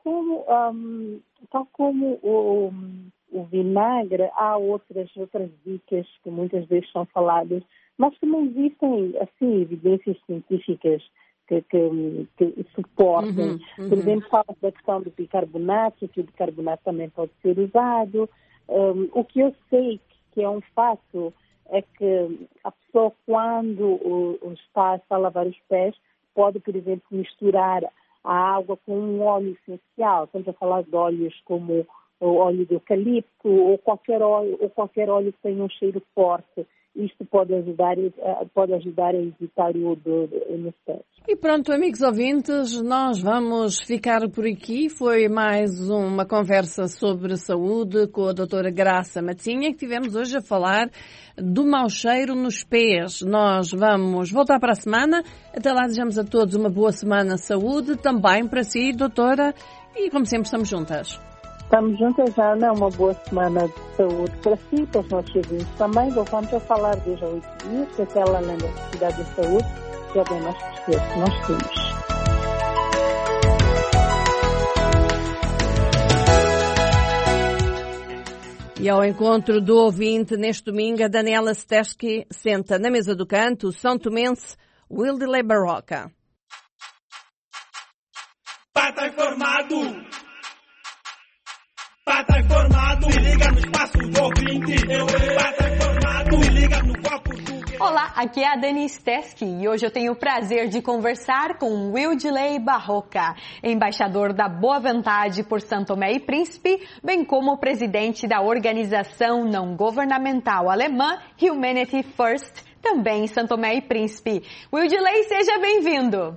como o vinagre, há outras dicas que muitas vezes são faladas, mas que não existem, assim, evidências científicas que suportem. Por exemplo, fala da questão do bicarbonato, que o bicarbonato também pode ser usado. O que eu sei que é um fato é que a pessoa, quando está a lavar os pés, pode, por exemplo, misturar a água com um óleo essencial. Estamos a falar de óleos como o óleo de eucalipto ou qualquer óleo que tenha um cheiro forte. Isto pode ajudar a evitar o odor nos pés. E pronto, amigos ouvintes, nós vamos ficar por aqui. Foi mais uma conversa sobre saúde com a doutora Graça Matinha, que tivemos hoje a falar do mau cheiro nos pés. Nós vamos voltar para a semana. Até lá, desejamos a todos uma boa semana de saúde, também para si, doutora, e como sempre estamos juntas. Estamos juntas, Ana, uma boa semana de saúde para si e para os nossos ouvintes também. Voltamos a falar 2 a 8 dias, que aquela além da necessidade de saúde, que é bem mais precioso que nós temos. E ao encontro do ouvinte, neste domingo, a Daniela Stesky senta na mesa do canto o São Tomense Wildley Barroca. Pata informado! Pata informado, se liga no espaço do ouvinte. Pata informado, se liga no copo do... Olá, aqui é a Dani Stesky e hoje eu tenho o prazer de conversar com Wildley Barroca, embaixador da Boa Vontade por São Tomé e Príncipe, bem como presidente da organização não governamental alemã Humanity First, também em São Tomé e Príncipe. Wildley, seja bem-vindo.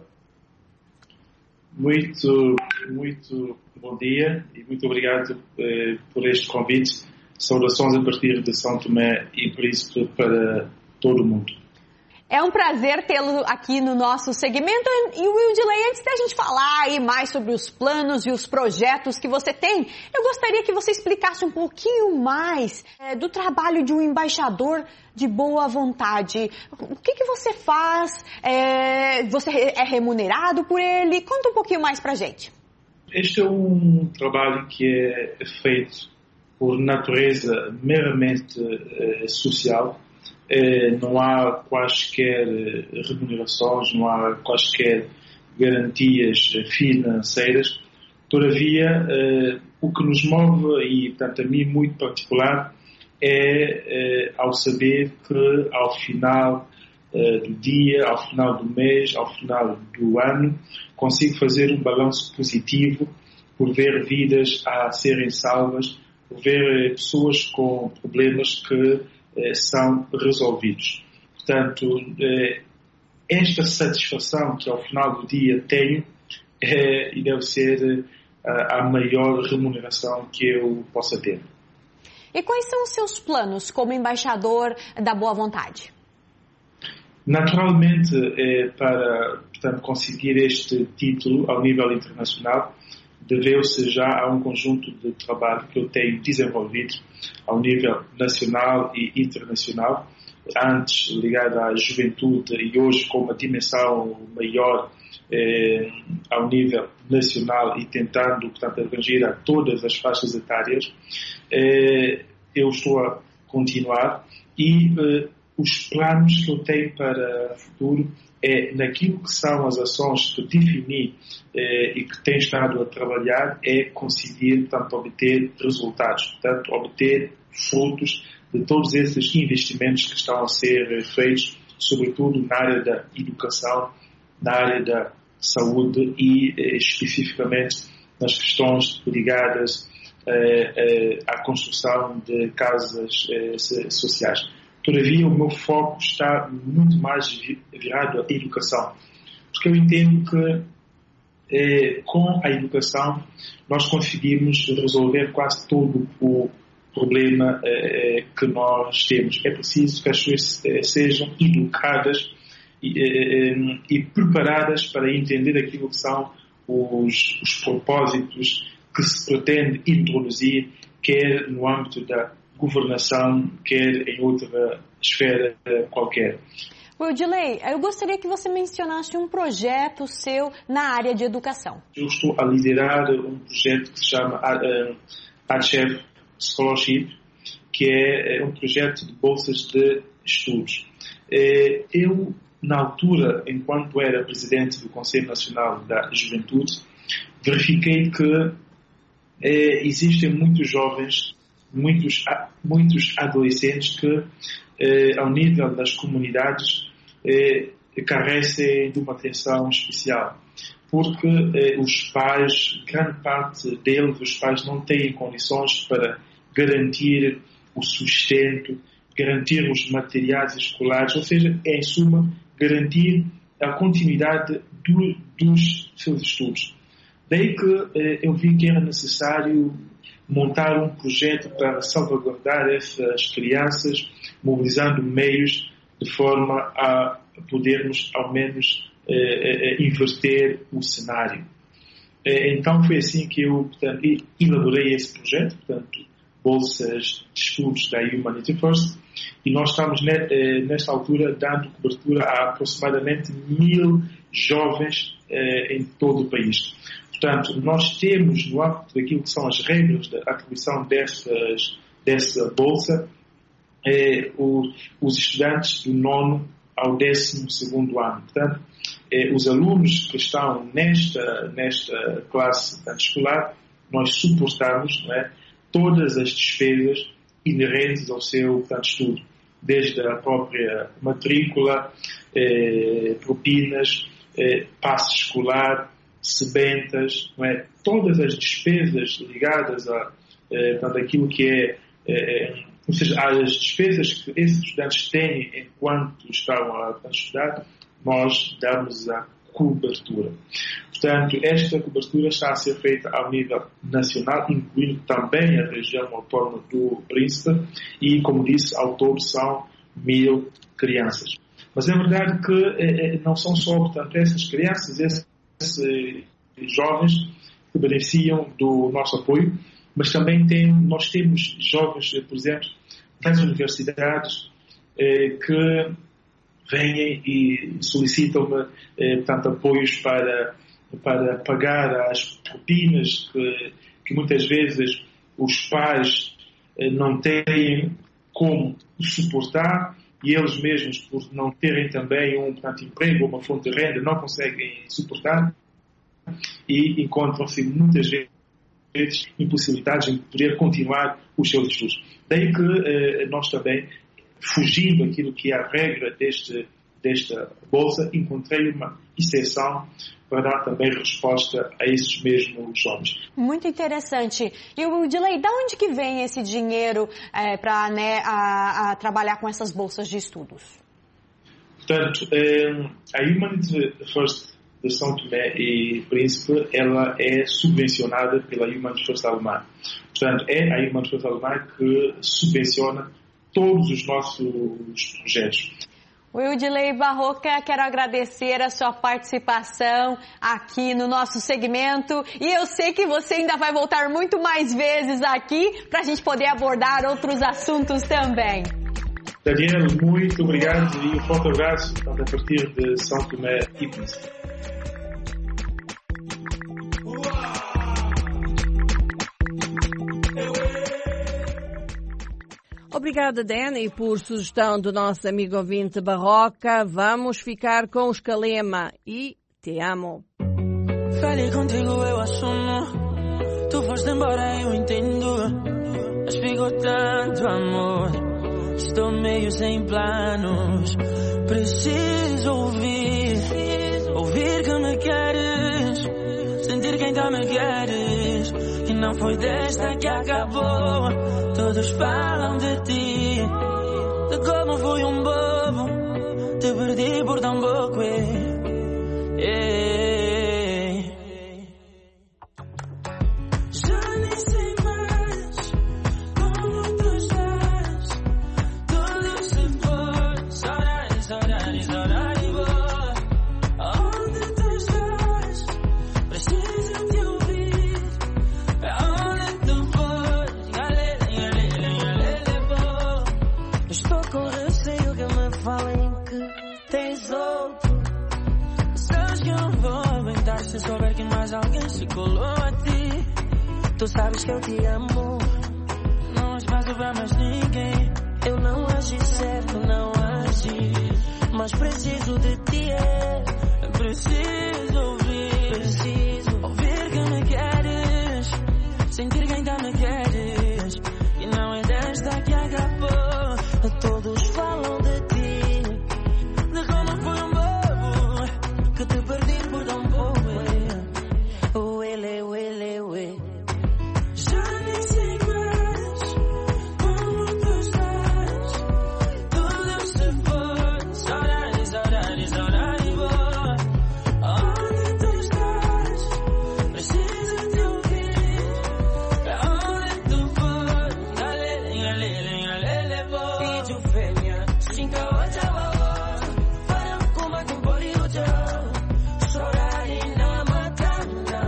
Muito bom dia e muito obrigado por este convite. Saudações a partir de São Tomé e Príncipe para todo o mundo. É um prazer tê-lo aqui no nosso segmento. E Wildley, antes da gente falar aí mais sobre os planos e os projetos que você tem, eu gostaria que você explicasse um pouquinho mais do trabalho de um embaixador de boa vontade. O que você faz? Você é remunerado por ele? Conta um pouquinho mais pra gente. Este é um trabalho que é feito por natureza meramente social. Não há quaisquer remunerações, não há quaisquer garantias financeiras. Todavia, o que nos move, e portanto a mim muito particular, é ao saber que ao final do dia, ao final do mês, ao final do ano, consigo fazer um balanço positivo por ver vidas a serem salvas, por ver pessoas com problemas que são resolvidos. Portanto, esta satisfação que ao final do dia tenho e deve ser a maior remuneração que eu possa ter. E quais são os seus planos como embaixador da Boa Vontade? Naturalmente, para portanto, conseguir este título ao nível internacional, deveu-se já a um conjunto de trabalho que eu tenho desenvolvido ao nível nacional e internacional, antes ligado à juventude e hoje com uma dimensão maior ao nível nacional e tentando, portanto, abranger a todas as faixas etárias. eu estou a continuar e os planos que eu tenho para o futuro é naquilo que são as ações que defini e que tenho estado a trabalhar é conseguir, portanto, obter resultados, portanto, obter frutos de todos esses investimentos que estão a ser feitos, sobretudo na área da educação, na área da saúde e especificamente nas questões ligadas à construção de casas sociais. Todavia, o meu foco está muito mais virado à educação, porque eu entendo que com a educação nós conseguimos resolver quase todo o problema que nós temos. É preciso que as pessoas sejam educadas e preparadas para entender aquilo que são os propósitos que se pretende introduzir, quer no âmbito da governação, quer em outra esfera qualquer. Wildilei, eu gostaria que você mencionasse um projeto seu na área de educação. Eu estou a liderar um projeto que se chama ADCHEF Scholarship, que é um projeto de bolsas de estudos. Eu, na altura, enquanto era presidente do Conselho Nacional da Juventude, verifiquei que existem muitos jovens, muitos adolescentes que, ao nível das comunidades, carecem de uma atenção especial. Porque os pais, grande parte deles, os pais não têm condições para garantir o sustento, garantir os materiais escolares, ou seja, em suma, garantir a continuidade dos seus estudos. Daí que eu vi que era necessário montar um projeto para salvaguardar essas crianças, mobilizando meios de forma a podermos, ao menos, inverter o cenário. Então foi assim que eu, portanto, elaborei esse projeto, portanto, bolsas de estudos da Humanity First, e nós estamos nesta altura dando cobertura a aproximadamente 1000 jovens em todo o país. Portanto, nós temos no âmbito daquilo que são as regras da atribuição dessa bolsa os estudantes do 9º ao 12º ano. Portanto, os alunos que estão nesta classe escolar, nós suportamos, não é, todas as despesas inerentes ao seu estudo, desde a própria matrícula, propinas, passe escolar, sebentas, não é? Todas as despesas ligadas àquilo que ou seja, as despesas que esses estudantes têm enquanto estão a estudar, nós damos a cobertura. Portanto, esta cobertura está a ser feita ao nível nacional, incluindo também a região autónoma do Príncipe, e, como disse, ao todo são 1000 crianças. Mas é verdade que não são só, portanto, essas crianças, esses jovens que beneficiam do nosso apoio, mas também nós temos jovens, por exemplo, das universidades que vêm e solicitam-me, portanto, apoios para pagar as propinas que muitas vezes os pais não têm como suportar, e eles mesmos, por não terem também um emprego ou uma fonte de renda, não conseguem suportar e encontram-se muitas vezes impossibilitados em poder continuar os seus estudos. Daí que nós também, fugindo daquilo que é a regra desta bolsa, encontrei uma exceção para dar também resposta a esses mesmos jovens. Muito interessante. E o Wildilei, de onde que vem esse dinheiro para trabalhar com essas bolsas de estudos? Portanto, a Humanity First de São Tomé e Príncipe, ela é subvencionada pela Humanity First Alemã. Portanto, é a Humanity First Alemã que subvenciona todos os nossos projetos. Wildilei Barroca, quero agradecer a sua participação aqui no nosso segmento, e eu sei que você ainda vai voltar muito mais vezes aqui para a gente poder abordar outros assuntos também. Daniel, muito obrigado e um forte abraço a partir de São Tomé e Príncipe. Obrigada, Dani, por sugestão do nosso amigo ouvinte Barroca. Vamos ficar com os Calema e Te Amo. Falei contigo, eu assumo. Tu foste embora, eu entendo. Mas ficou tanto amor. Estou meio sem planos. Preciso ouvir que me queres, sentir que ainda me queres. E não foi desta que acabou. Todos falam de ti, de como fui um bobo. Te perdi por tão pouco. Já nem sei mais como tu estás. Tudo se foi, saudades, saudades, saudades. Onde tu estás? Preciso te ouvir. Onde tu foi? Estou com receio que me falem que tens outro. Sabes que eu não vou aguentar se souber que mais alguém se colou a ti. Tu sabes que eu te amo, não há espaço pra mais ninguém. Eu não agi certo, não agi, mas preciso de ti, preciso ouvir que me queres, sentir que ainda me queres. E não é desta que acabou. Todos falam de ti, de como fui um bobo, que te perdi por tão pouco. Já nem sei mais como tu estás. Tudo se foi, saudades, saudades, saudades. Onde tu estás? Preciso te ouvir. Onde tu foi? Pediu fêmea, cinca hoje a voz. Para como tu pode odiar. Chorar e não matar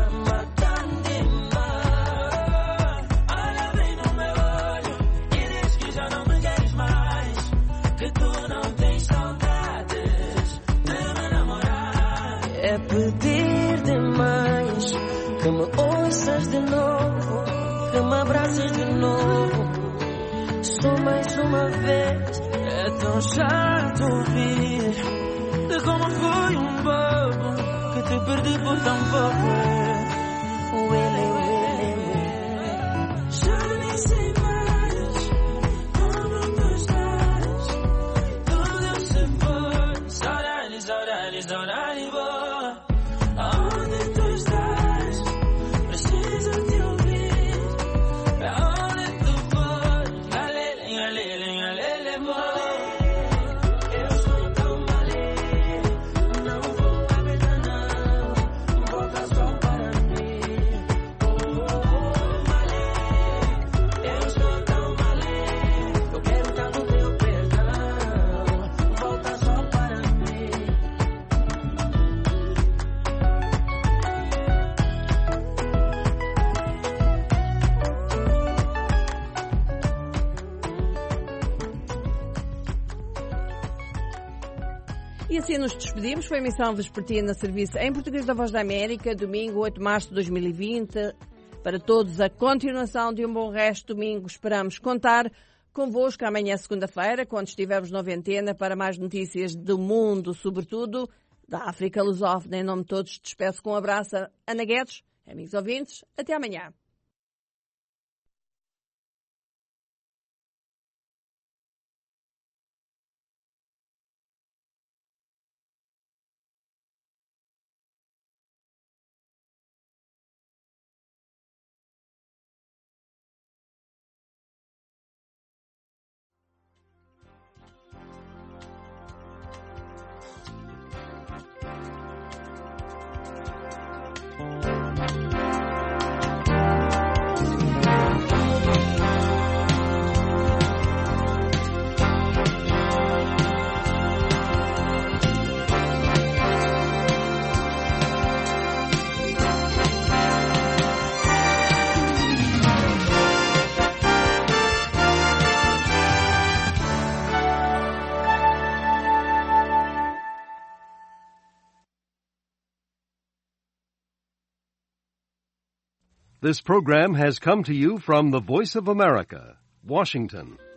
demais. Olha bem no meu olho e diz que já não me queres mais. Que tu não tens saudades de me namorar. É pedir demais que me ouças de novo, que me abraces de novo. Só mais uma vez. É tão chato ouvir de como fui um bobo, que te perdi por tão pouco. Já nem sei mais como tu estás. Tudo se foi, saudades, saudades, saudades. Onde tu estás? Preciso te ouvir. Onde tu foi? Eu sou tão malê, não vou aguentar não. Volta só para mim. Malê, eu sou tão malê, eu quero tanto teu perdão. Volta só para mim. E assim nos despedimos. Foi a emissão vespertina serviço em português da Voz da América, domingo 8 de março de 2020. Para todos, a continuação de um bom resto de domingo. Esperamos contar convosco amanhã, segunda-feira, quando estivermos na noventena, para mais notícias do mundo, sobretudo da África lusófona. Em nome de todos, despeço com um abraço a Ana Guedes. Amigos ouvintes, até amanhã. This program has come to you from the Voice of America, Washington.